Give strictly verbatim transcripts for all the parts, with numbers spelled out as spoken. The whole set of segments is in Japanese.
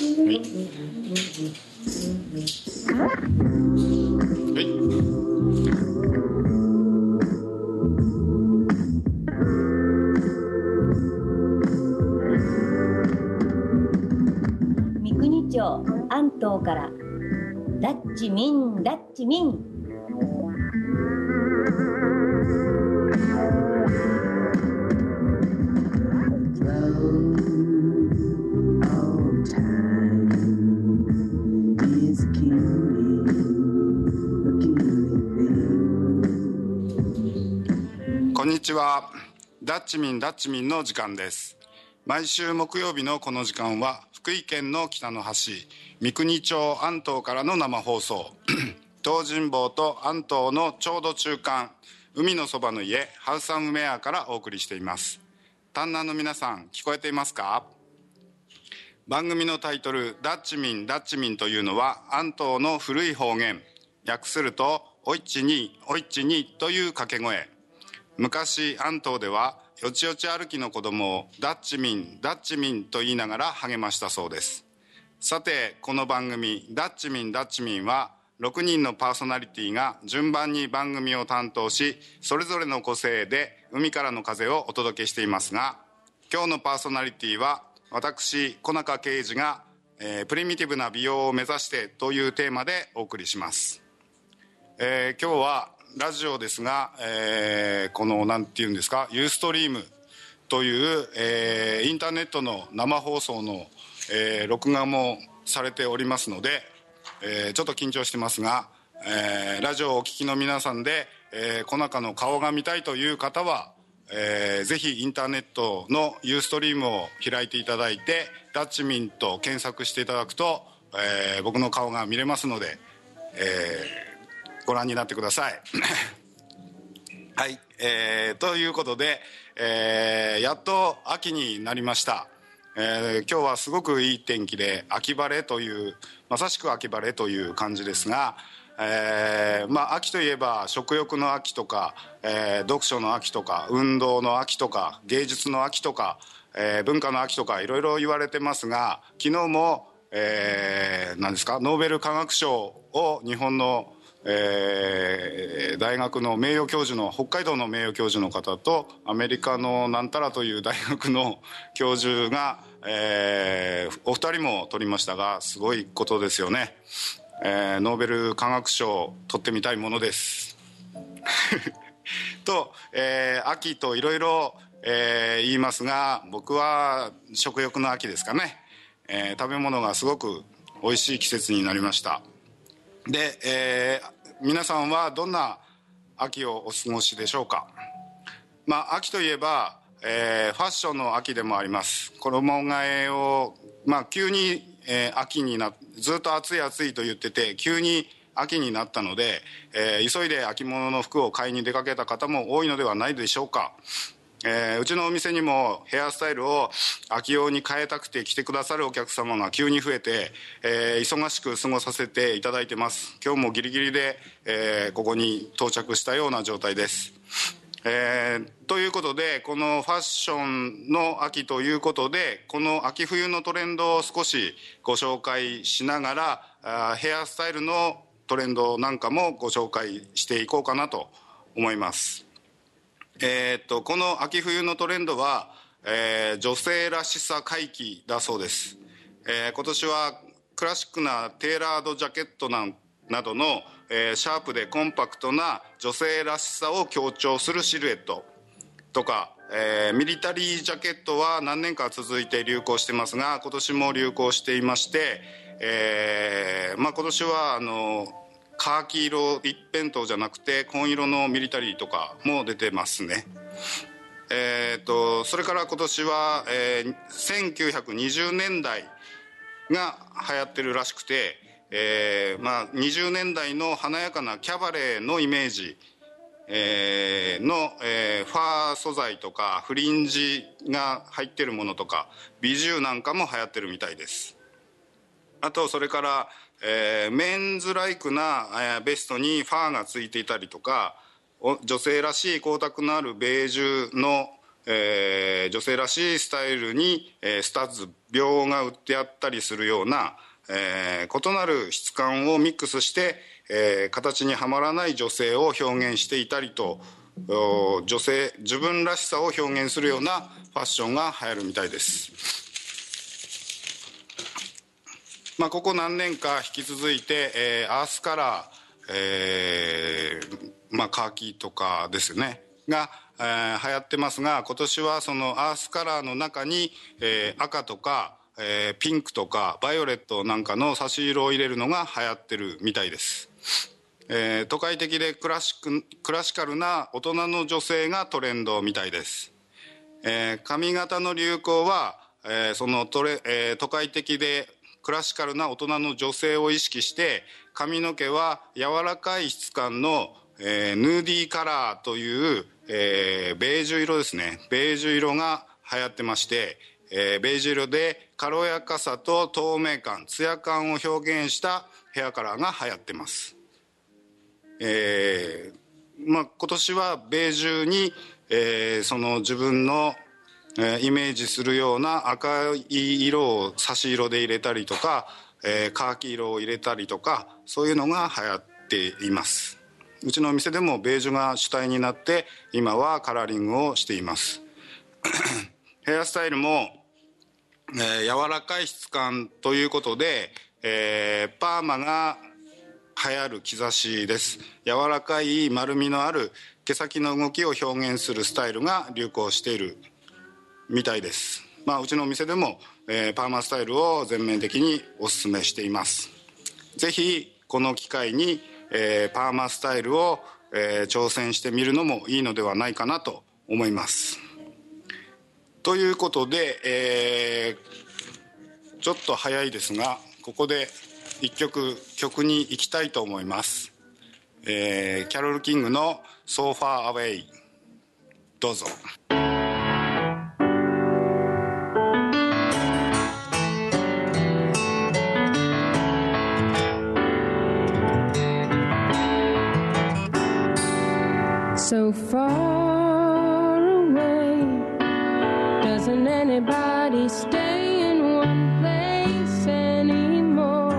三国町安東からダッチミンダッチミン。 こんにちは。ダッチミンダッチミンの時間です。毎週木曜日のこの時間は福井県の北の端三国町安東からの生放送東尋坊と安東のちょうど中間、海のそばの家ハウスアムメアからお送りしています。丹南の皆さん、聞こえていますか？番組のタイトルダッチミンダッチミンというのは安東の古い方言、訳するとおいちにおいちにという掛け声。昔安東ではよちよち歩きの子供をダッチミンダッチミンと言いながら励ましたそうです。さて、この番組ダッチミンダッチミンはろくにんのパーソナリティが順番に番組を担当し、それぞれの個性で海からの風をお届けしていますが、今日のパーソナリティは私小中啓二が、えー、プリミティブな美容を目指してというテーマでお送りします。えー、今日はラジオですが、えー、このなんていうんですか、ユーストリームという、えー、インターネットの生放送の、えー、録画もされておりますので、えー、ちょっと緊張してますが、えー、ラジオをお聞きの皆さんで、えー、小中の顔が見たいという方は、えー、ぜひインターネットのユーストリームを開いていただいてダッチミンと検索していただくと、えー、僕の顔が見れますので、えーご覧になってくださいはい、えー、ということで、えー、やっと秋になりました、えー、今日はすごくいい天気で秋晴れという、まさしく秋晴れという感じですが、えーまあ、秋といえば食欲の秋とか、えー、読書の秋とか運動の秋とか芸術の秋とか、えー、文化の秋とかいろいろ言われてますが、昨日も、えー、何ですか、ノーベル化学賞を日本のえー、大学の名誉教授の北海道の名誉教授の方とアメリカのなんたらという大学の教授が、えー、お二人も取りましたが、すごいことですよね、えー、ノーベル化学賞取ってみたいものですと、えー、秋といろいろ言いますが、僕は食欲の秋ですかね、えー、食べ物がすごく美味しい季節になりました。で、えー、皆さんはどんな秋をお過ごしでしょうか。まあ、秋といえば、えー、ファッションの秋でもあります。衣替えを、まあ、急に、えー、秋になずっと暑い暑いと言ってて急に秋になったので、えー、急いで秋物の服を買いに出かけた方も多いのではないでしょうか。えー、うちのお店にもヘアスタイルを秋用に変えたくて来てくださるお客様が急に増えて、えー、忙しく過ごさせていただいてます。今日もギリギリで、えー、ここに到着したような状態です。えー、ということで、このファッションの秋ということで、この秋冬のトレンドを少しご紹介しながら、あヘアスタイルのトレンドなんかもご紹介していこうかなと思います。えー、っとこの秋冬のトレンドは、えー、女性らしさ回帰だそうです。えー、今年はクラシックなテーラードジャケットななどの、えー、シャープでコンパクトな女性らしさを強調するシルエットとか、えー、ミリタリージャケットは何年か続いて流行してますが、今年も流行していまして、えーまあ、今年はあのカーキ色一辺倒じゃなくて紺色のミリタリーとかも出てますね。えー、とそれから今年は、えー、せんきゅうひゃくにじゅうねんだいが流行ってるらしくて、えーまあ、にじゅうねんだいの華やかなキャバレーのイメージ、えー、の、えー、ファー素材とかフリンジが入ってるものとかビジューなんかも流行ってるみたいです。あとそれから、えー、メンズライクな、えー、ベストにファーがついていたりとか、女性らしい光沢のあるベージュの、 えー、女性らしいスタイルに、えー、スタッズ秒が売ってあったりするような、えー、異なる質感をミックスして、えー、形にはまらない女性を表現していたりと、女性自分らしさを表現するようなファッションが流行るみたいです。まあ、ここ何年か引き続いて、えー、アースカラー、えーまあ、カーキとかですよねが、えー、流行ってますが、今年はそのアースカラーの中に、えー、赤とか、えー、ピンクとかバイオレットなんかの差し色を入れるのが流行ってるみたいです。えー、都会的でクラシッククラシカルな大人の女性がトレンドみたいです。えー、髪型の流行は、えー、そのトレ、えー、都会的でクラシカルな大人の女性を意識して、髪の毛は柔らかい質感の、えー、ヌーディーカラーという、えー、ベージュ色ですね。ベージュ色が流行ってまして、えー、ベージュ色で軽やかさと透明感、ツヤ感を表現したヘアカラーが流行ってます。えーまあ、今年はベージュに、えー、その自分の、えー、イメージするような赤い色を差し色で入れたりとか、えー、カーキ色を入れたりとか、そういうのが流行っています。うちのお店でもベージュが主体になって今はカラーリングをしていますヘアスタイルも、えー、柔らかい質感ということで、えー、パーマが流行る兆しです。柔らかい丸みのある毛先の動きを表現するスタイルが流行しているみたいです。まあ、うちのお店でも、えー、パーマスタイルを全面的にお勧めしています。ぜひこの機会に、えー、パーマスタイルを、えー、挑戦してみるのもいいのではないかなと思います。ということで、えー、ちょっと早いですが、ここで一曲曲に行きたいと思います。えー、キャロル・キングの「So Far Away」どうぞ。 So far away, doesn't anybody stay in one place anymore?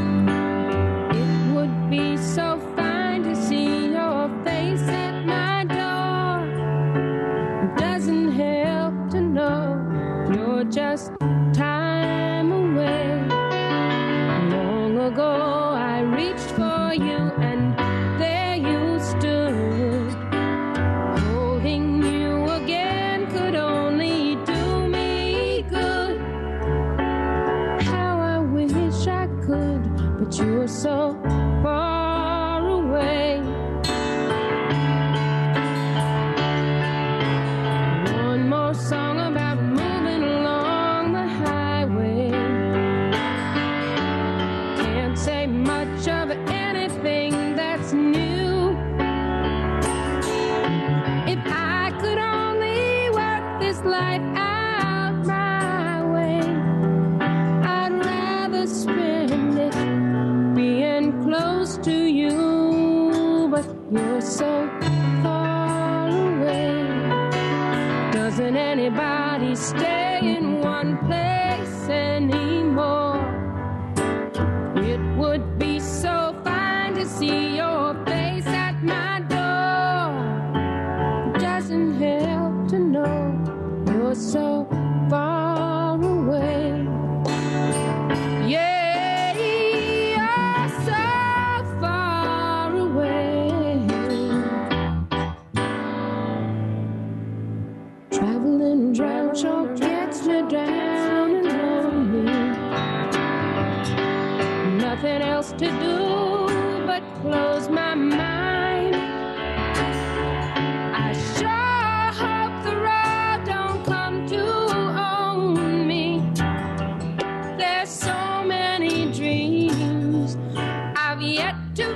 It would be so fine to see your face at my door. It doesn't help to know you're just time away. Long ago I reached for you and there you stood. Holding you again could only do me good. How I wish I could, but you're so far away. One more song about moving along the highway. Can't say much of anything that's new. If I could only work this life out my way, I'd rather spend it being close to you. But you're so far away. Doesn't anybody stay in one place anymore? It would be so fine to see your face at my door. Doesn't help to know you're so far away. Yeah, you're so far away. Traveling around sure gets me down and lonely. Nothing else to do but close my mind. I sure hope the road don't come to own me. There's so many dreams I've yet to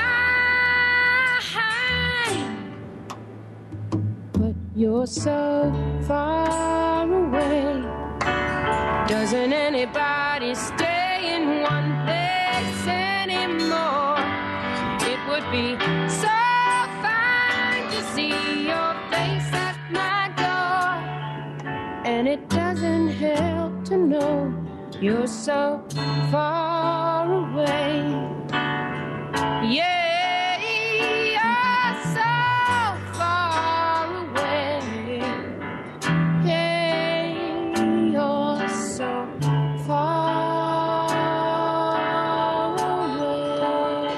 find. But you're so far away. Doesn't anybody stay in one place anymore? It would be so fine to see your face at my door. And it doesn't help to know you're so far away. Yeah, you're so far away. Yeah, you're so far away.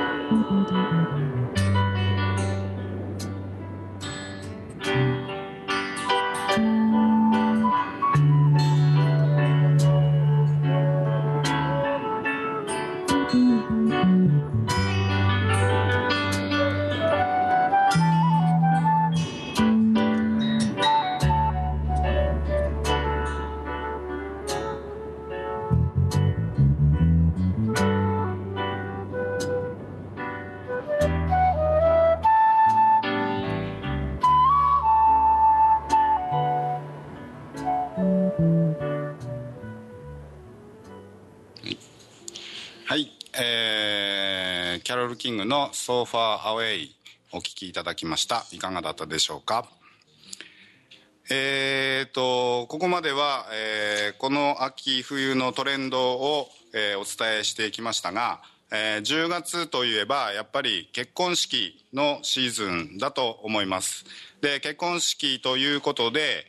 はい、えー、キャロル・キングの So Far Away お聴きいただきました。いかがだったでしょうか。えーとここまでは、えー、この秋冬のトレンドを、えー、お伝えしてきましたが、えー、じゅうがつといえばやっぱり結婚式のシーズンだと思います。で、結婚式ということで、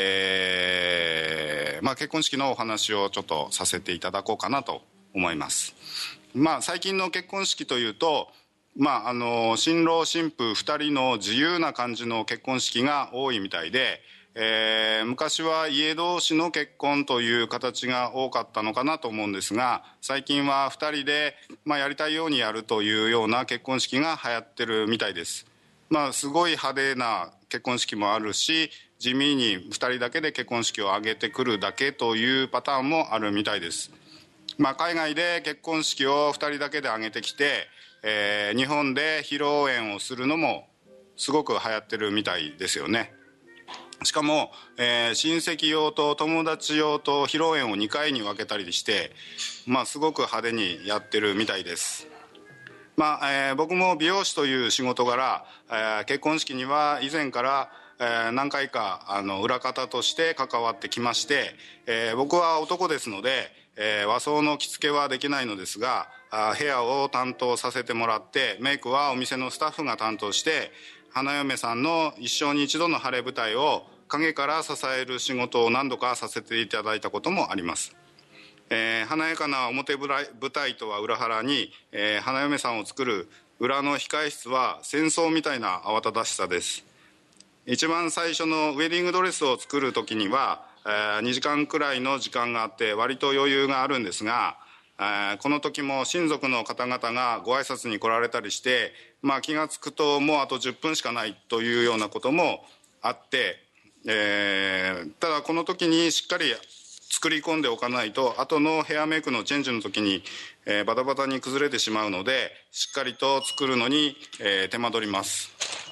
えーまあ、結婚式のお話をちょっとさせていただこうかなと思います。まあ、最近の結婚式というと、まあ、あの新郎新婦ふたりの自由な感じの結婚式が多いみたいで、えー、昔は家同士の結婚という形が多かったのかなと思うんですが、最近はふたりで、まあ、やりたいようにやるというような結婚式が流行ってるみたいです。まあ、すごい派手な結婚式もあるし、地味にふたりだけで結婚式を挙げてくるだけというパターンもあるみたいです。まあ、海外で結婚式をふたりだけで挙げてきて、えー、日本で披露宴をするのもすごく流行ってるみたいですよね。しかも、えー、親戚用と友達用と披露宴をにかいに分けたりして、まあ、すごく派手にやってるみたいです。まあえー、僕も美容師という仕事柄、えー、結婚式には以前から、えー、何回かあの裏方として関わってきまして、えー、僕は男ですので、えー、和装の着付けはできないのですが、あヘアを担当させてもらって、メイクはお店のスタッフが担当して、花嫁さんの一生に一度の晴れ舞台を陰から支える仕事を何度かさせていただいたこともあります。えー、華やかな表舞台とは裏腹に、えー、花嫁さんを作る裏の控室は戦争みたいな慌ただしさです。一番最初のウェディングドレスを作る時には、えー、にじかんくらいの時間があって割と余裕があるんですが、えー、この時も親族の方々がご挨拶に来られたりして、まあ、気がつくともうあとじゅっぷんしかないというようなこともあって、えー、ただこの時にしっかり作り込んでおかないと後のヘアメイクのチェンジの時に、えー、バタバタに崩れてしまうので、しっかりと作るのに、えー、手間取ります。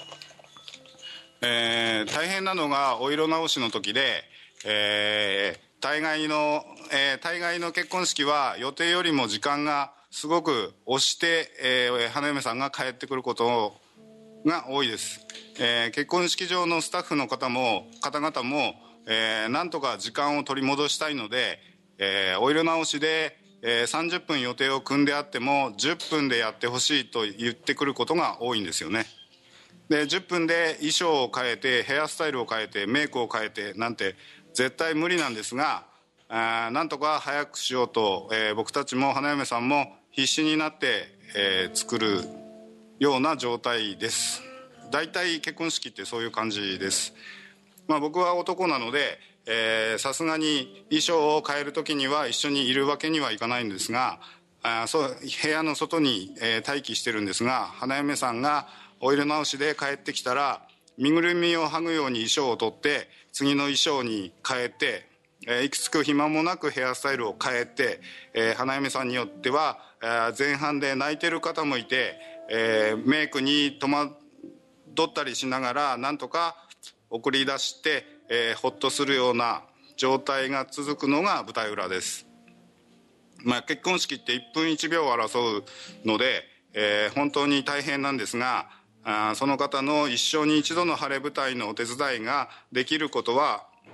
えー、大変なのがお色直しの時で、えー、大概の、えー、大概の結婚式は予定よりも時間がすごく押して、えー、花嫁さんが帰ってくることが多いです。えー、結婚式場のスタッフの方も方々も、えー、なんとか時間を取り戻したいので、えー、お色直しで、えー、さんじゅっぷん予定を組んであってもじゅっぷんでやってほしいと言ってくることが多いんですよね。でじゅっぷんで衣装を変えてヘアスタイルを変えてメイクを変えてなんて絶対無理なんですが、あなんとか早くしようと、えー、僕たちも花嫁さんも必死になって、えー、作るような状態です。大体結婚式ってそういう感じです。まあ、僕は男なのでさすがに衣装を変える時には一緒にいるわけにはいかないんですが、あそう部屋の外に、えー、待機してるんですが、花嫁さんがお色直しで帰ってきたら身ぐるみを剥ぐように衣装を取って次の衣装に変えて、えー、いくつく暇もなくヘアスタイルを変えて、えー、花嫁さんによっては、えー、前半で泣いてる方もいて、えー、メイクに戸惑ったりしながらなんとか送り出して、えー、ほっとするような状態が続くのが舞台裏です。まあ、結婚式っていっぷんいちびょうを争うので、えー、本当に大変なんですが、あその方の一生に一度の晴れ舞台のお手伝いができることは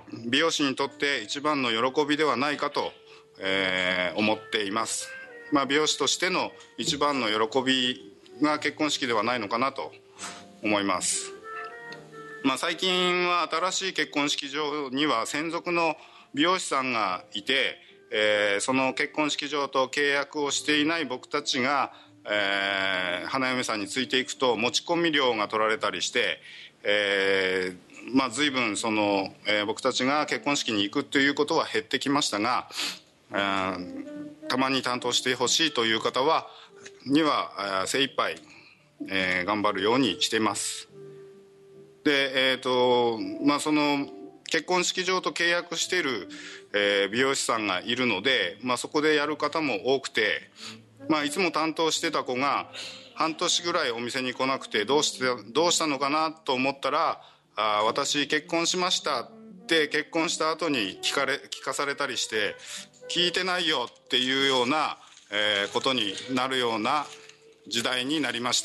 美容師にとって一番の喜びではないかと、えー、思っています。まあ、美容師としての一番の喜びが結婚式ではないのかなと思います。まあ、最近は新しい結婚式場には専属の美容師さんがいて、えー、その結婚式場と契約をしていない僕たちが、えー、花嫁さんについていくと持ち込み料が取られたりして、えーまあ、随分その、えー、僕たちが結婚式に行くということは減ってきましたが、えー、たまに担当してほしいという方はには、えー、精一杯、えー、頑張るようにしています。で、えーとまあ、その結婚式場と契約している、えー、美容師さんがいるので、まあ、そこでやる方も多くて、まあ、いつも担当してた子が半年ぐらいお店に来なくてどうしてどうしたのかなと思ったら、あ私結婚しましたって結婚した後に聞かれ聞かされたりして、聞いてないよっていうような、えー、ことになるような時代になりました。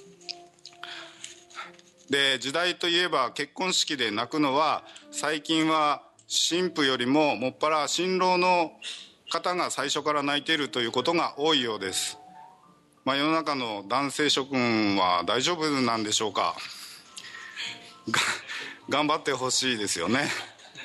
で、時代といえば結婚式で泣くのは最近は新婦よりももっぱら新郎の方が最初から泣いているということが多いようです。まあ、世の中の男性諸君は大丈夫なんでしょうか。が頑張ってほしいですよね、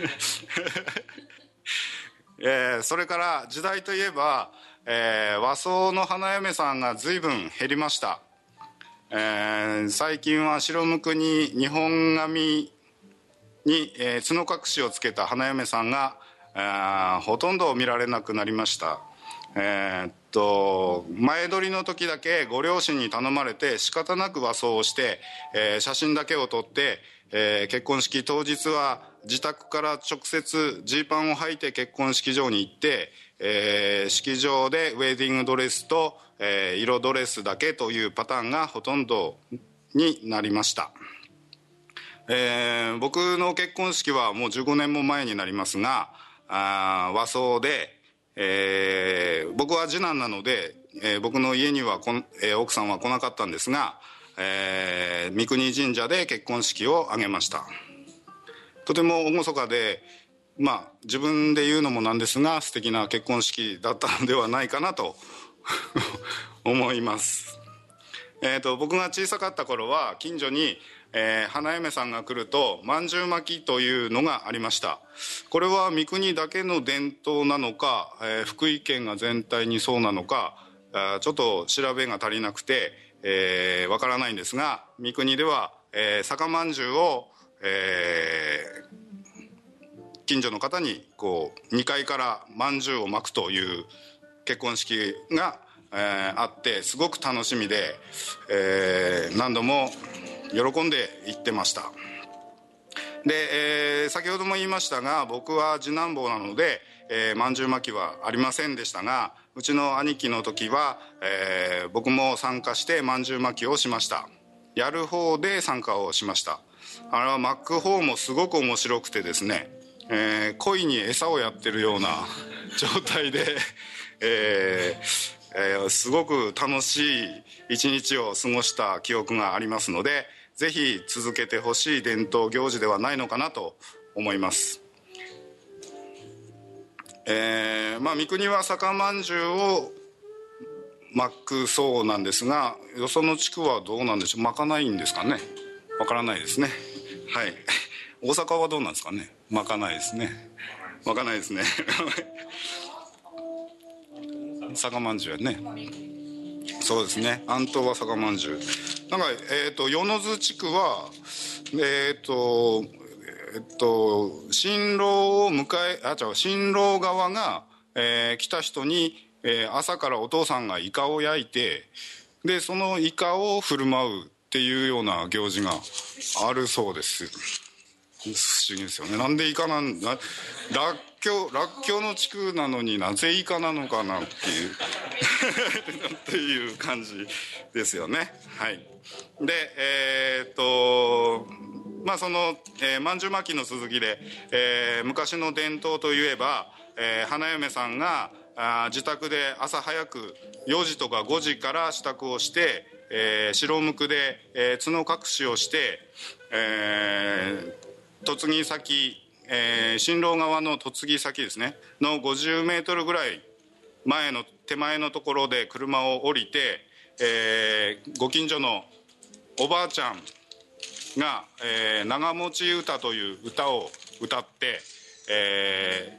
えー、それから時代といえば、えー、和装の花嫁さんが随分減りました。えー、最近は白むくに日本髪に、えー、角隠しをつけた花嫁さんが、えー、ほとんど見られなくなりました。えー、っと前撮りの時だけご両親に頼まれて仕方なく和装をして、えー、写真だけを撮って、えー、結婚式当日は自宅から直接ジーパンを履いて結婚式場に行って、えー、式場でウェディングドレスと、えー、色ドレスだけというパターンがほとんどになりました。えー、僕の結婚式はもうじゅうごねんも前になりますが、あ和装で、えー、僕は次男なので、えー、僕の家にはこん、えー、奥さんは来なかったんですが、えー、三国神社で結婚式を挙げました。とても厳かで、まあ自分で言うのもなんですが素敵な結婚式だったのではないかなと思います。えーと、僕が小さかった頃は近所に、えー、花嫁さんが来るとまんじゅう巻きというのがありました。これは三国だけの伝統なのか、えー、福井県が全体にそうなのか、あちょっと調べが足りなくて、えー、わからないんですが、三国では、えー、酒まんじゅうを、えー、近所の方にこうにかいからまんじゅうを巻くという結婚式が、えー、あってすごく楽しみで、えー、何度も喜んで行ってました。で、えー、先ほども言いましたが僕は次男坊なので、えー、まんじゅう巻きはありませんでしたが、うちの兄貴の時は、えー、僕も参加してまんじゅう巻きをしました。やる方で参加をしました。あれは巻く方もすごく面白くてですね、えー、鯉に餌をやってるような状態で、えーえー、すごく楽しい一日を過ごした記憶がありますので、ぜひ続けてほしい伝統行事ではないのかなと思います。えーまあ、三国は酒まんじゅうを巻くそうなんですが、よその地区はどうなんでしょう。巻かないんですかね。わからないですね。はい。大阪はどうなんですかね。巻かないですね。巻かないですね。酒まんじゅうやね。そうですね。安東は酒まんじゅう。なんかえっ、ー、と与野津地区はえっ、ー、とえっと新郎を迎えあ違う新郎側が、えー、来た人に、えー、朝からお父さんがイカを焼いて、でそのイカを振る舞うっていうような行事があるそうです。不思議ですよね。なんでイカなんだ、らっきょうらっきょうの地区なのになぜイカなのかなっていうっていう感じですよね。はい。でえー、っとまあその、えー、まんじゅう巻きの続きで、えー、昔の伝統といえば、えー、花嫁さんがあ自宅で朝早くよじとかごじから支度をして、えー、白むくで、えー、角隠しをして、えー、嫁ぎ先えー、新郎側の嫁ぎ先ですねのごじゅうメートルぐらい前の手前のところで車を降りて、えー、ご近所のおばあちゃんが、えー、長持ち歌という歌を歌って、え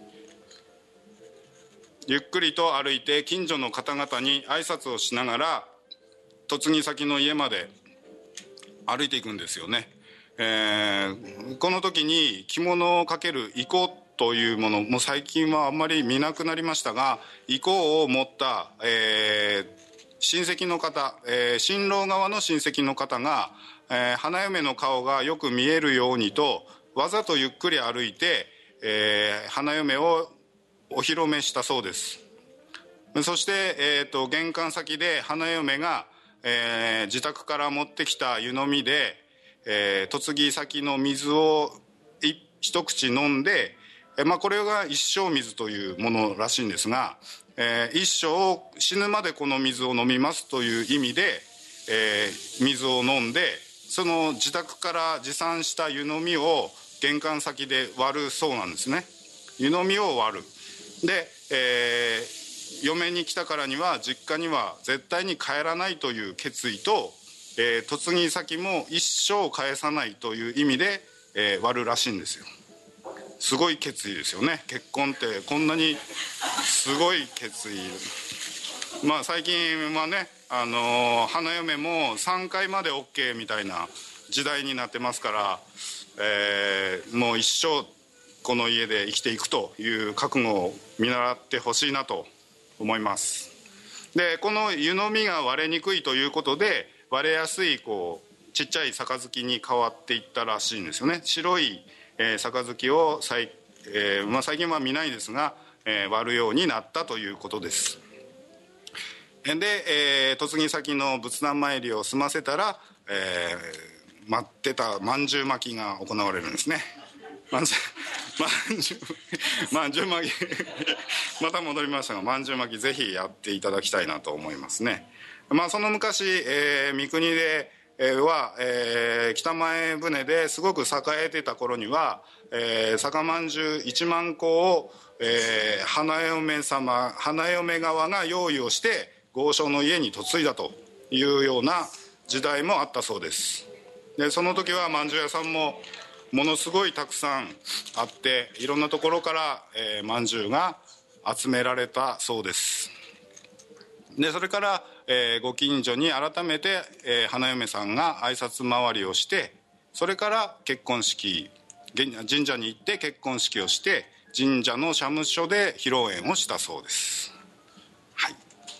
ー、ゆっくりと歩いて近所の方々に挨拶をしながら嫁ぎ先の家まで歩いていくんですよね。えー、この時に着物をかける衣装というものも最近はあんまり見なくなりましたが、衣装を持った、えー、親戚の方、えー、新郎側の親戚の方が、えー、花嫁の顔がよく見えるようにとわざとゆっくり歩いて、えー、花嫁をお披露目したそうです。そして、えー、と玄関先で花嫁が、えー、自宅から持ってきた湯飲みで、えー、嫁ぎ先の水を一口飲んで、えーまあ、これが一生水というものらしいんですが、えー、一生死ぬまでこの水を飲みますという意味で、えー、水を飲んで、その自宅から持参した湯飲みを玄関先で割るそうなんですね。湯飲みを割る。で、えー嫁に来たからには実家には絶対に帰らないという決意と、えー、嫁ぎ先も一生返さないという意味で、えー、割るらしいんですよ。すごい決意ですよね。結婚ってこんなにすごい決意。まあ最近はね、あのー、花嫁もさんかいまで OK みたいな時代になってますから、えー、もう一生この家で生きていくという覚悟を見習ってほしいなと思います。でこの湯飲みが割れにくいということで割れやすいこうちっちゃい杯に変わっていったらしいんですよね。白い、えー、杯をさい、えーまあ、最近は見ないですが、えー、割るようになったということです。で、えー、嫁ぎ先の仏壇参りを済ませたら、えー、待ってたまんじゅう巻きが行われるんですね。まんじゅうまんじゅうまんじゅう巻きまた戻りましたが、まんじゅう巻きぜひやっていただきたいなと思いますね。まあその昔、えー、三国では、えー、北前船ですごく栄えてた頃には、えー、酒まんじゅういちまんこを、えー、花嫁様花嫁側が用意をして豪商の家に嫁いだというような時代もあったそうです。でその時はまんじゅう屋さんもものすごいたくさんあっていろんなところから、えー、まんじゅうが集められたそうです。でそれから、えー、ご近所に改めて、えー、花嫁さんが挨拶回りをして、それから結婚式神社に行って結婚式をして神社の社務所で披露宴をしたそうです。はい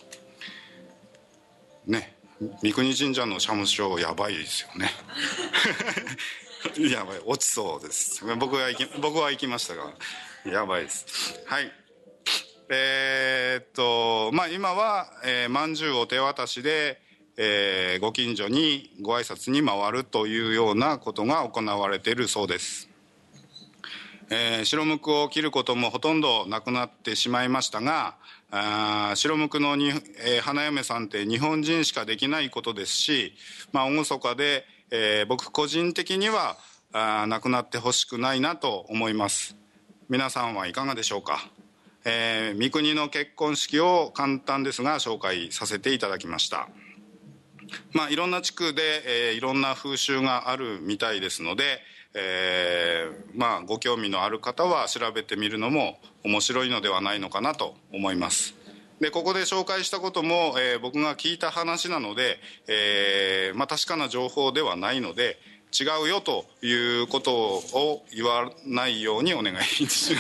ね、三国神社の社務所やばいですよねやばい、落ちそうです。僕は行き、僕は行きましたがやばいです。はい、えー、っとまあ今は、えー、まんじゅうを手渡しで、えー、ご近所にご挨拶に回るというようなことが行われているそうです。えー、白むくを切ることもほとんどなくなってしまいましたが、あ白むくのに、えー、花嫁さんって日本人しかできないことですし、まあ厳かで、えー、僕個人的にはあなくなってほしくないなと思います。皆さんはいかがでしょうか。えー、三国の結婚式を簡単ですが紹介させていただきました。まあいろんな地区で、えー、いろんな風習があるみたいですので、えー、まあご興味のある方は調べてみるのも面白いのではないのかなと思います。でここで紹介したことも、えー、僕が聞いた話なので、えーまあ、確かな情報ではないので違うよということを言わないようにお願いし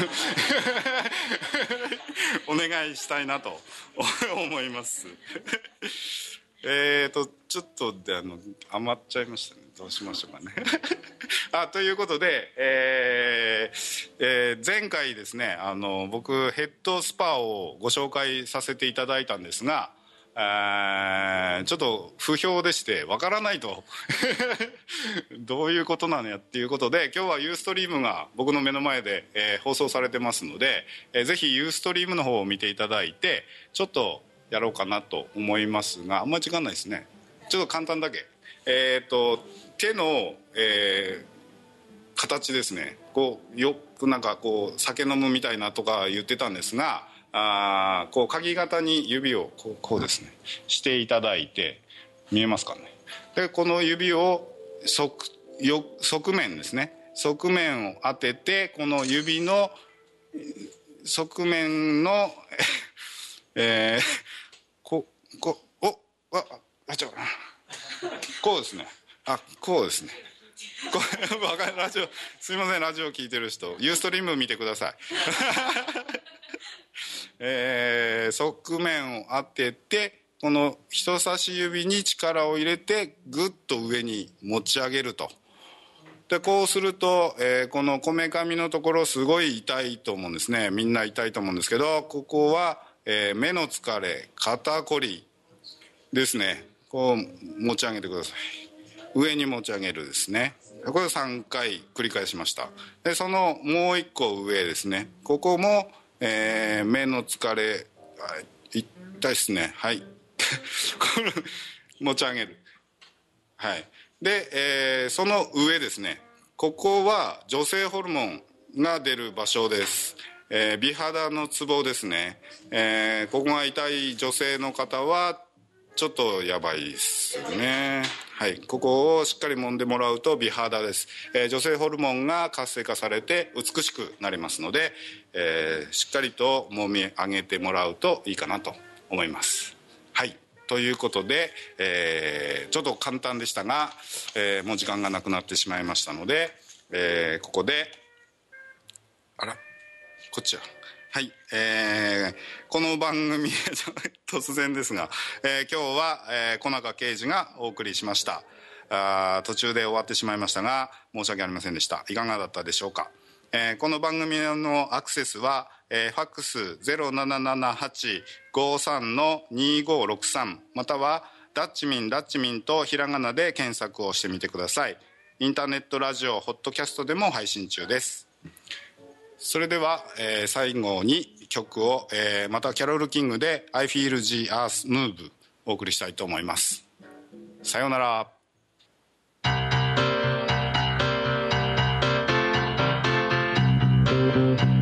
お願いしたいなと思いますえーとちょっとであの余っちゃいましたね。どうしましょうかねあということで、えーえー、前回ですねあの僕ヘッドスパをご紹介させていただいたんですが、えー、ちょっと不評でしてわからないとどういうことなのやっていうことで、今日はユーストリームが僕の目の前で、えー、放送されてますので、えー、ぜひユーストリームの方を見ていただいてちょっとやろうかなと思いますが、あんまり時間ないですね。ちょっと簡単だけ、えーと手の、えー、 形ですね。こうよくなんかこう酒飲むみたいなとか言ってたんですが、あこう鍵型に指をこう、こうですねしていただいて、見えますかね。でこの指を側、よ側面ですね、側面を当てて、この指の側面のえー、ここおああちょこうですね、あこうですね、これラジオすいません、ラジオ聞いてる人ユーストリーム見てくださいえー、側面を当てて、この人差し指に力を入れてグッと上に持ち上げると。でこうすると、えー、このこめかみのところすごい痛いと思うんですね。みんな痛いと思うんですけど、ここは、えー、目の疲れ、肩こりですね。こう持ち上げてください。上に持ち上げるですね。これをさんかい繰り返しました。でそのもう一個上ですね、ここも、えー、目の疲れ痛いですね。はいこれ持ち上げる。はいで、えー、その上ですね、ここは女性ホルモンが出る場所です。えー、美肌のツボですね。えー、ここが痛い女性の方はちょっとやばいですね。はい、ここをしっかり揉んでもらうと美肌です。えー、女性ホルモンが活性化されて美しくなりますので、えー、しっかりと揉み上げてもらうといいかなと思います。はいということで、えー、ちょっと簡単でしたが、えー、もう時間がなくなってしまいましたので、えー、ここであらこっちははい、えー、この番組突然ですが、えー、今日は、えー、小中刑事がお送りしました。あ途中で終わってしまいましたが申し訳ありませんでした。いかがだったでしょうか。えー、この番組のアクセスは、えー、ファックス ゼロななななはちごさんのにごろくさん またはダッチミンダッチミンとひらがなで検索をしてみてください。インターネットラジオホットキャストでも配信中です。それでは、えー、最後に曲を、えー、またキャロル・キングで I Feel the Earth Move お送りしたいと思います。さようなら。 Thank you.